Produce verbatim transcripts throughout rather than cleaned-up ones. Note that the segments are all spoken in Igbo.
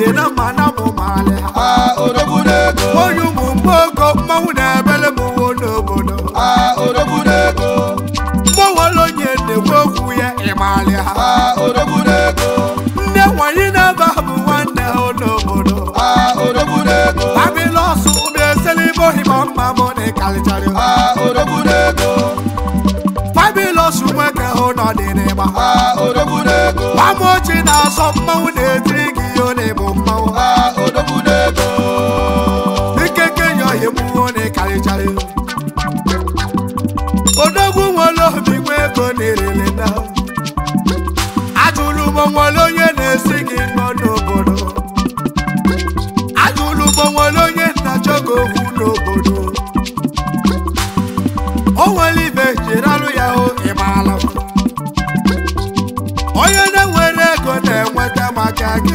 dị na mana mụ mali Ah, Orogunego. onye ụmụ mgboko mmanwụ na-ebele m wo n'obodo Ah, Orogunego. mgbanwere onye na-ekwu okwu ya ịmali ha Ah, Orogunego. nne nwanyị na-ebe ha bụ nwanne ha n'obodo Ah, Orogunego. Babilos ụbịa esela ibe ohiba mma mụ na ịkarịchara Ah, Orogunego. Babilos nweke hụ n'ọdịnịgba Ah, Orogunego. Nwamochi na-asọ mmanwụ na-etiri gị ihe ọ na-ebu mmanwụ Ah, Orogunego. ikeke nyoghị mmụọ na-ekarịchara odogwu nwere obi nwe ego na-erele na ajụrụ m nwere onye na-esi gị nọ n'obodo ajụrụ m nwere onye na-achọ gị okwu n'obodo o nwere ibe jiralụ ya hụ ịmaala onye na-enwere ego na-enweta maka gị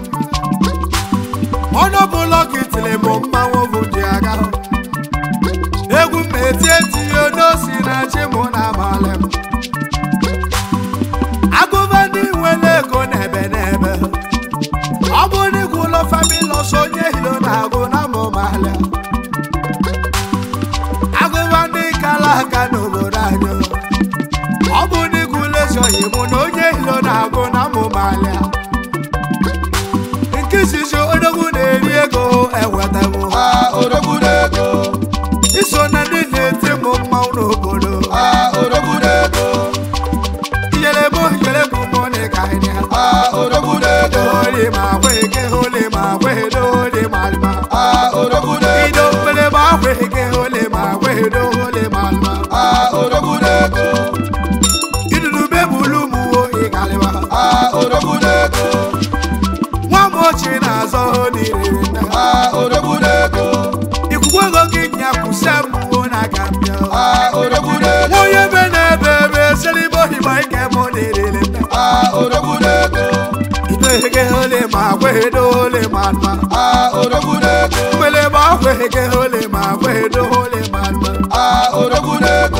ọnụbụlọ gị tiri m mmanwụ bụ dị aga egwu m eti etinye n'osi na chi mụ na amalị m agụba ndị nwere ego n'ebe n'ebe ọ bụ n'igwe ụlọ Babilos onye hilo na-agụ na mụ malị agụba ndị kala aka n'obodo anyị ọ bụ n'igwe ụlọ ezi oyi mụ na onye hilo na-agụ na mụ malị nke izizi odogwu na-eri ego enwetawo Ah, Orogunego. iso na ndị na-eti m mmanwụ n'obodo Ah, Orogunego. iyere m iyere m mụ na ịkarịrị ha Ah, Orogunego. oli ma agwa eke oli ma agwa edo oli ma alma Ah, Orogunego. ido mkpere ma agwa eke oli ma agwa edo oli ma alma Ah, Orogunego. idudu bebulu m wo ịkarịwa Ah, Orogunego. nwa m ochie na-azọ n'iriri nna Ah, Orogunego. ikuku ego gị nyakwụsị m wo na aka mbịa Ah, Orogunego. onye be na-ebe ebe esere ibe ohiba ike mụ n'iriri nna Ah, Orogunego. ido eke oli ma agwa edo oli ma alma Ah, Orogunego. mkpere ma agwa eke oli ma agwa edo oli ma alma Ah, Orogunego.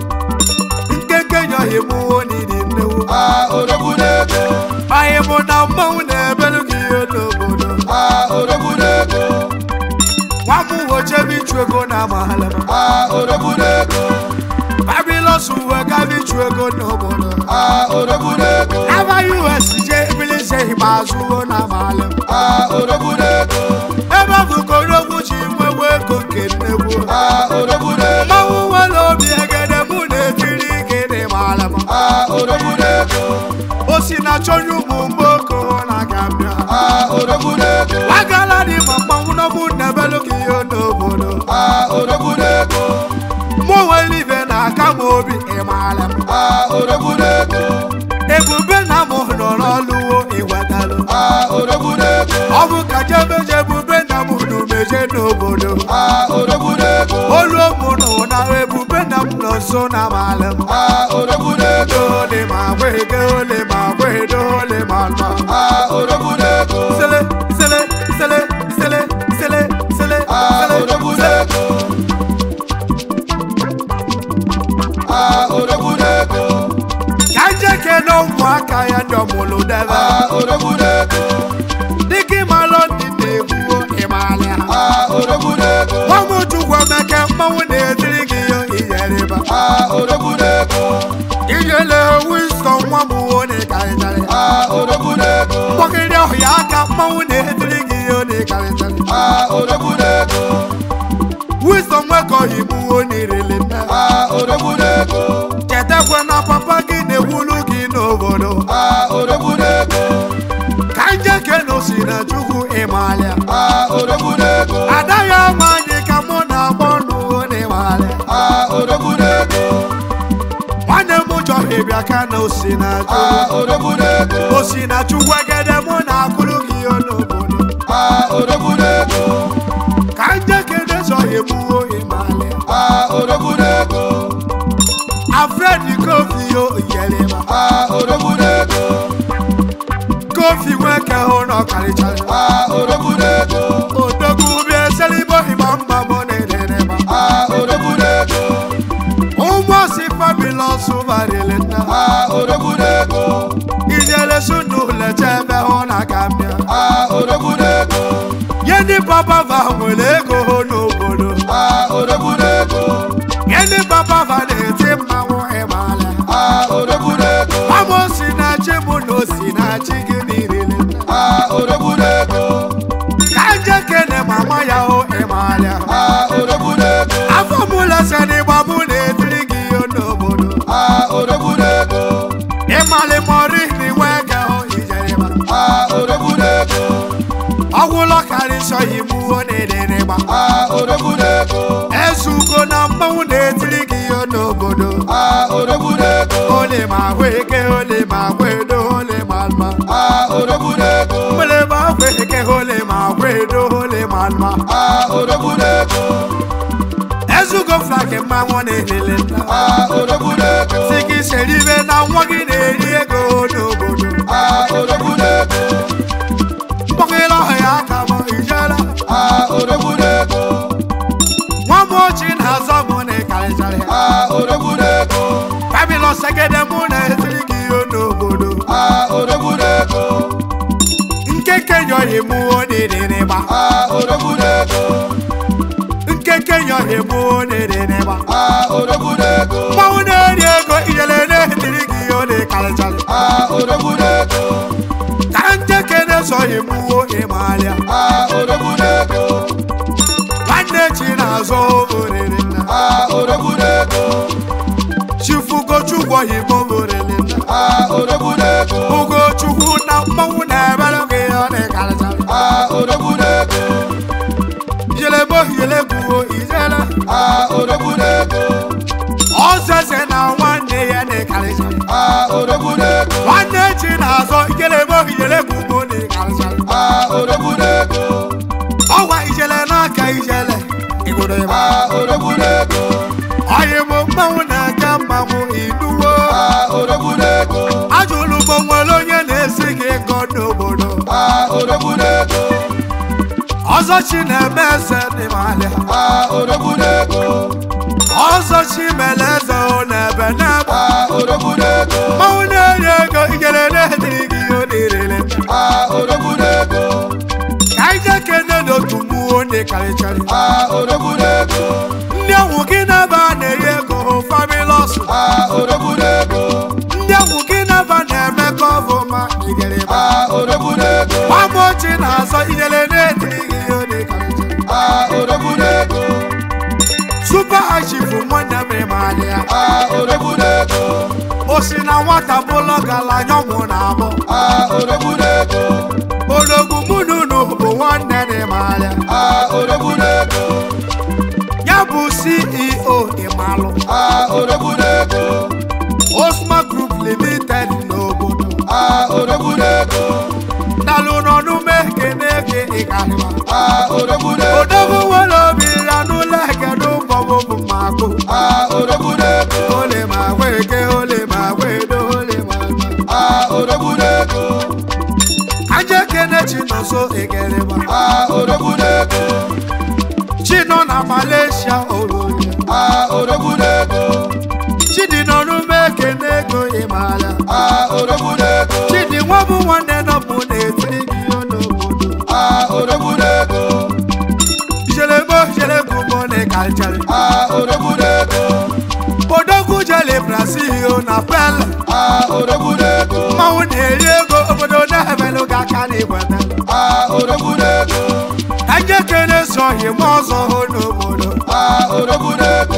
nkeke nyoghị m wo n'iri nnewu Ah, Orogunego. anyị mụ na mmanwụ na-ebelu gị ihe n'obodo Ah, Orogunego. nwa m wochebe ichu ego na amaala m Ah, Orogunego. Babilos uwe gaba ichu ego n'obodo Ah, Orogunego. aba U S je ebilise ikpeazụ uwe na amaala m Ah, Orogunego. ebe ọ bụ ka odogwu ji nwewe ego nke nnegwu Ah, Orogunego. mmanwụ nwere obi egede mụ na-etiri ike na ịmaala m Ah, Orogunego. o si na chọnye ụmụ mgboko na gambia Ah, Orogunego. agala dị ma mmanwụ n'ọbụ na-ebelu gị ihe n'obodo Ah, Orogunego. mụ nwere ibe na-aka m obi ịmaala m Ah, Orogunego. ebube na mụ nọ n'ọlụwo ịwetalụ Ah, Orogunego. ọ bụ ka jebeje ebube na mụ nụ meje n'obodo Ah, Orogunego. olu mụ nụ na ebube na m nọ nso na amaala m Ah, Orogunego. ole ma agwa ege ole ma agwa edo ole ma alma Ah, Orogunego. sele sele sele sele sele sele Ah, Orogunego. Ah, Orogunego. ka njeke na ụmụaka ya ndị ọmụlụ debe Ah, Orogunego. dịka ịmalụ ndị na-egwuo ịmalị ha Ah, Orogunego. nwamụchukwu emeke mmanwụ na-etiri gị ihe iyeriba Ah, Orogunego. ijele Winston nwa m wo na-ekarịtarị Ah, Orogunego. mkpọkịrị ọhụ ya aka mmanwụ na-etiri gị ihe na-ekarịtarị Ah, Orogunego. Winston nwekọghị m wo n'irili nne Ah, Orogunego. chetakwa na papa gị na-ewulu gị n'obodo Ah, Orogunego. ka njeke na osi na chukwu ịmalịa Ah, Orogunego. ada ya ama anyị ka mụ na-agba ọnụ na ịmalịa Ah, Orogunego. nwanne m chọrọ ịbịa ka na osi na chukwu Ah, Orogunego. osi na chukwu egede mụ na-akụrụ gị ihe n'obodo Ah, Orogunego. ka njeke na-ezoghị emuwo ịmalịa Ah, Orogunego. Alfred Kofi yo iyelema Ah, Orogunego. Kofi nweke hụ na ọkarịchara Ah, Orogunego. odogwu bịa esere ibe ohiba mma mụ na-edereba Ah, Orogunego. ụmụ si Babilos barịrị nna Ah, Orogunego. ijele sunu leche ebe hụ na gambia Ah, Orogunego. Gịnị papa va nwere ego n'obodo Ah, odogwudego. Gịnị papa va na-eti mmanwụ ịmala Ah, odogwudego. Mama si na chi mụ na osi na chi gị niile Ah, odogwudego. Ka nje kene mama ya o ịmala Ah, odogwudego. Afọ mụ lese n'ịgba mụ na-etiri gị yo n'obodo Ah, odogwudego. Ịmali mọrị n'iwe ege o ijerịba Ah, odogwudego. Ọgwụlọ karịsọ imu o na-ederịba Ah, odogwudego. Ezugo na mmanwụ na-etiri gị yo n'obodo Ah, odogwudego. Ole ma ahụ eke ole ma ahụ edo ole ma alma Ah, odogwudego. Ole ma ahụ eke ole ma ahụ edo ole ma alma Ah, odogwudego. Ezugo flake mmanwụ na-elele nna Ah, odogwudego. Si gị seribe na nwa gị na-eri ego n'obodo Ah, odogwudego. Mkpọkịla ọhụ ya aka m ijela Ah, odogwudego. Nwa m ochi na-azọ mụ na ịkarịchara ya Ah, odogwudego. Babilọ segede mụ na-etiri gị yo n'obodo Ah, odogwudego. Nke kenyoghị mụ onirịrịba Ah, odogwudego. Nke kenyoghị mụ onirịrịba Ah, odogwudego. Mmanwụ na-eri ego ijele na-etiri gị yo n'ịkarịchara Ah, odogwudego. Ka njeke na-esoghị mụ ịmalịa Ah, odogwudego. Nwanne chi na-azọ oriri nna Ah, odogwudego. Chifugochukwu oyibo oriri nna Ah, odogwudego. Ugochukwu na mmanwụ na-ebere gị yo n'ịkarịchara Ah, odogwudego. Ijelebo ijelekwu ijele Ah, odogwudego. Ọzọze na nwanne ya n'ịkarịchara Ah, odogwudego. Nwanne chi na-azọ ijelebo ijelekwu bụ n'ịkarịchara Ah, odogwudego. Ọgwa ijele n'aka ijele igodo ịba Ah, odogwudego. Ọyị mụ mmanwụ na-eke mmanwụ inuwo Ah, odogwudego. Ajụlụ bụ nwere onye na-esi gị ngọ n'obodo Ah, odogwudego. Ọzọ chi na-eme eze n'ịmalịa Ah, odogwudego. Ọzọ chi mere eze o n'ebe n'ebe Ah, odogwudego. Mmanwụ na-eri ego ijele na-etiri gị yo n'iriri Ah, odogwudego. Ka ije kene n'otu mmụọ n'ịkarịchara Ah, odogwudego. Ndị ọgwụ gị n'ebe a na-eri ego familọsụ Ah, odogwudego. Ndị ọgwụ gị n'ebe a na-eme ka ọfụma igerịba Ah, odogwudego. Nwamochi na-azọ ijele na-etiri gị yo n'ịkarịchara Ah, odogwudego. Super Achifu nwanne m ịmalịa Ah, odogwudego. O si na nwata bụlọ gala nyọmụ na abụ Ah, odogwudego. Odogwu mụ na unu bụ nwanne n'ịmalịa Ah, odogwudego. Ya bụ C E O ịmalụ Ah, odogwudego. Osma Group Limited n'obodo Ah, odogwudego. Dalụ n'ọnụme ekene gị ịkarịba Ah, odogwudego. Odogwu nwere obi ya n'ụlọ ekene ụbọbụ bụ makụ Ah, odogwudego. Ole ma gwa eke ole ma gwa edo ole ma gwa Ah, odogwudego. Aje kene chi nọ so egereba Ah, odogwudego. Chi nọ na Malaysia oroya Ah, odogwudego. Chidi nọ n'ume ekene ego ịmala Ah, odogwudego. Chidi nwa bụ nwanne nọ mụ na-etiri gị yo n'obodo Ah, odogwudego. Ijelebo ijelekwu mụ n'ịkarịchara Ah, odogwudego. Odogwu jele Brazil yo na Pele Ah, odogwudego. Mmanwụ na-eri ego obodo na-ebelụ gị aka n'igwete Ah, odogwudego. Aje kene soghị m ọzọ hụ n'obodo Ah, odogwudego.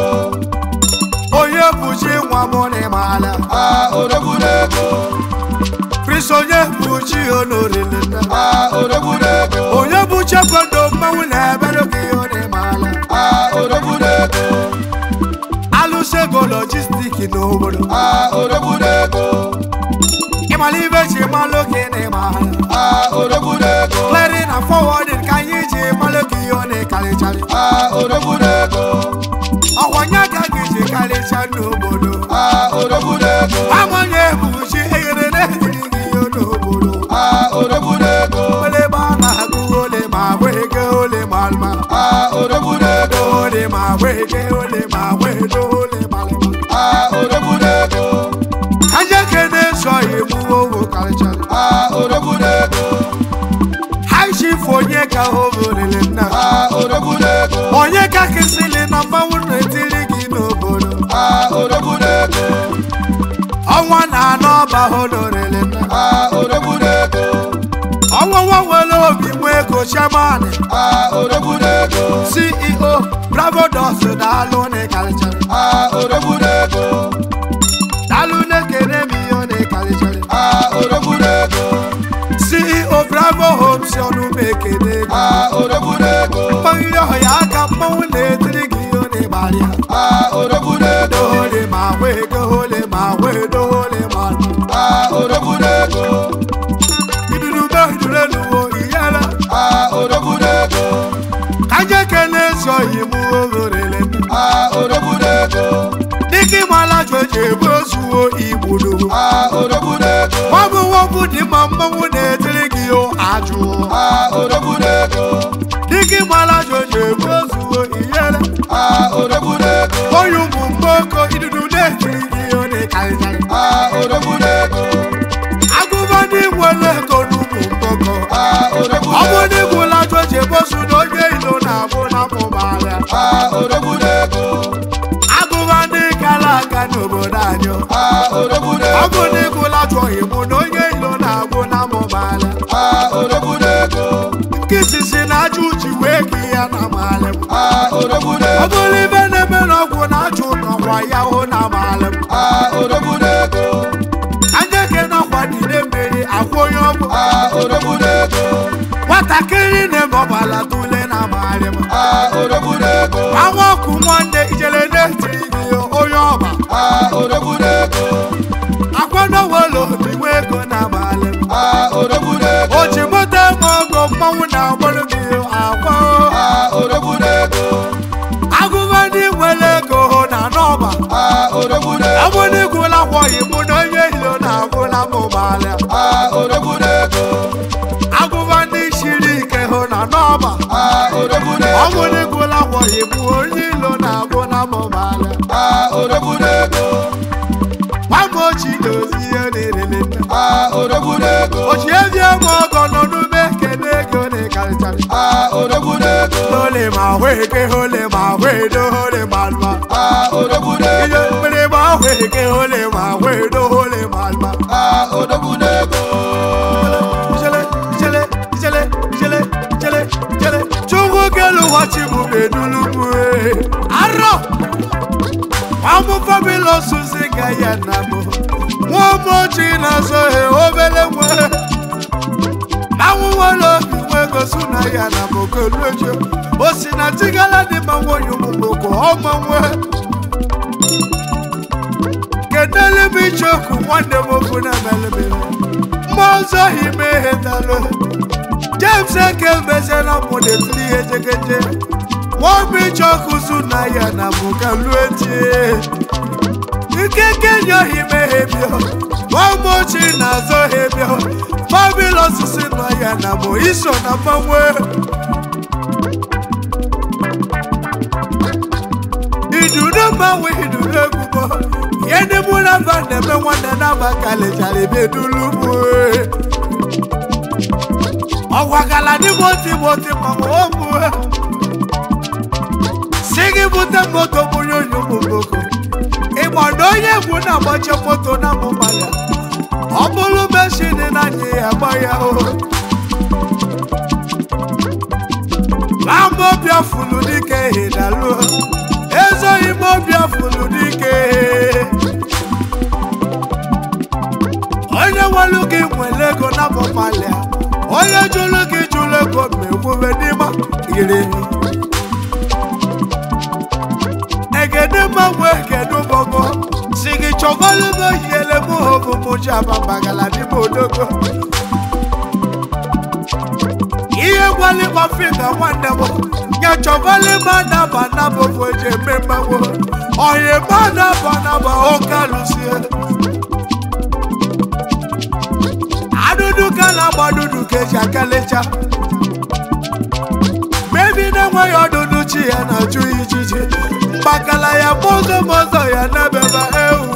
Onye bụchi nwa mụ n'ịmala Ah, odogwudego. Prince onye bụchi honorili nna Ah, odogwudego. Onye bụchi kwado mmanwụ na-ebelụ gị yo n'ịmala Ah, odogwudego. Alụsị ego logistik n'obodo Ah, odogwudego. Ịmala ibe ji malụ gị n'ịmala Ah, odogwudego. Clearing and forwarding ka anyị ji malụ gị yo n'ịkarịchara Ah, odogwudego. Ọkwanye aka gị ji karịcha n'obodo Ah, odogwudego. Amanye bụchi eghere na-etiri gị yo n'obodo Ah, odogwudego. Ole ma a na-agụ ole ma agwa ego ole ma alma Ah, odogwudego. Ole ma agwa ego ole ma agwa edo ole ma alma Ah, odogwudego. Aje kene soghị mụ owo karịchara Ah, odogwudego. High chief onye ka o borele kisili na mmanwụ na-etiri gị n'obodo Ah, Odogwunego. ọnwa na-anọ ọba honorele Ah, Odogwunego. ọnwa nwa nwere obi nwe ego chairman Ah, Odogwunego. C E O Bravo Dos daalụ n'ịkarịchara Ah, Odogwunego. daalụ na-ekene m ihe ọ na-ịkarịchara Ah, Odogwunego. C E O Bravo Homes ọnụ m ekene ego Ah, Odogwunego. mkpọghịrị ọhịa aka mmanwụ na-etiri gị ihe ọ na-ịgbarị ya Ah, Odogwunego. dohole ma hwe dohole ma hwe dohole ma hwe Ah, Odogwunego. idunu be idure nuwo iyere Ah, Odogwunego. kaje kene ezi oyi mụ ogorele Ah, Odogwunego. dịka ịmala jụeji ebe ozuwo igbudu Ah, Odogwunego. nwabụ nwabụ dị ma mmanwụ na-etiri gị o ajụ Ah, Odogwunego. dịka ịmala jụeji ebe ozuwo iyere Ah, Odogwunego. onye ụmụ mgboko idunu na-etiri gị o na-ekarịkarị Ah, Odogwunego. agụba ndị nwere ego n'ụmụ mgboko Ah, ọ Odogwunego. bụ ndị gwụla jụeji ebe ozu na onye ilo na-abụ na mmụbara Ah, Odogwunego. agụba ndị gara aga n'obodo anyị Ah, Odogwunego. ọ bụ ndị gwụla jụọghị mụ na onye ilo na-abụ na mmụbara Ah, Odogwunego. nkịtị si na aja uji wee gị ya na maalị m Ah, ọ Odogwunego. bụrụ ibe na-eme n'ọgwụ na-achụ n'ọkwa ya hụ na maalị m Ah, Odogwunego. anya ke n'ọkwa niile mmiri agwa onye ọgwụ Ah, Odogwunego. nwatakịrị na-eme ọbala tule na maalị m Ah, Odogwunego. anwa ọkụ nwanne ijele na-etiri gị onye ọba Ah, Odogwunego. akwa n'owelo iwe ego na maalị m Ah, Odogwunego. o ji moto eme ọgọ mmanwụ na agbụrụ gị akwa Ah, Odogwunego. agụba ndị nwere ego na n'ọba Ah, Odogwunego. ọ bụ ndị gwụla kwọghị mụ na onye ilo na-agwụ na mụbala Ah, Odogwunego. agụba ndị siri ike hụ na n'ọba Ah, Odogwunego. ọ bụ ndị gwụla kwọghị mụ onye ilo na-agwụ na mụbala Ah, Odogwunego. nwamochi dozi ihe na-erele Ah, Odogwunego. ochi ebi eme ọgọ nọ n'ume kene ego na-ekarịtarị Ah, Odogwunego. ole ma hwe eke ole ma hwe do ole ma alma Ah, Odogwunego. ihe mmiri ma hwe eke ole ma hwe do ole ma alma Ah, Odogwunego. ijele ijele ijele ijele ijele ijele chukwu kelu wachi bụ bedulu bụ arọ amụ famili osusi ga ya na mụ nwa mochi na-azọ he obele nwe na nwụwere obi nwe gosu na ya na mụ kelueche o si na tigala dị ma nwonye ụmụgboko ọma nwe kedele m ichoku nwanne m okwu na melemere mma ọzọ ime ihe dalụ James eke meze na mụ na-etiri ihe jegeje nwaobi ichoku su na ya na mụ keluetie ikeke nyoghị meghe bịa nwamochi na-azọ ha bịa famili osisi nọ ya na mụ iso na mmanwe idudo mmanwe idudo egwugbo ihe ndị mụ na mba na-eme nwanne na-aba kalịchara ebedulu mụ ọgwagala dị moti moti mmanwe ọmụ si gị bute moto bunye onye ụmụ mboko ịgba na onye egwu na-agbache moto na mụmaya ọ bụrụ meshin na anya ya gba ya o Amobia fulu dike hidalu Ezo imobia fulu dike Onye walu gị nwelego na mụmalia Onye julu gị julego megwuwe n'ima iri Egede mmanwe egedu bogo Sigi chogolu bo yele muhobu mujaba bagala di modogo Iye gwali kwa figa wande mo Nya chogoli bana bana bo fweje memba wo Oye bana bana ba okalusie Adudu kala badudu keja kalecha Baby na mwa yodudu chia na chui chichi Mbakala ya mozo mozo ya nabeba ewu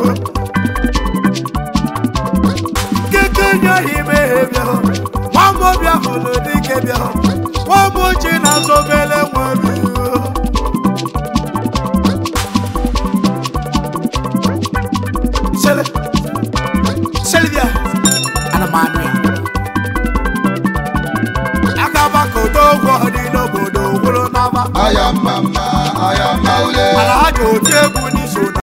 Keke nyo hime hebyo Wambo bia fulu dike bia Wambo china sobele mwebi mma mma aya mma ule ala ha ji oti egwu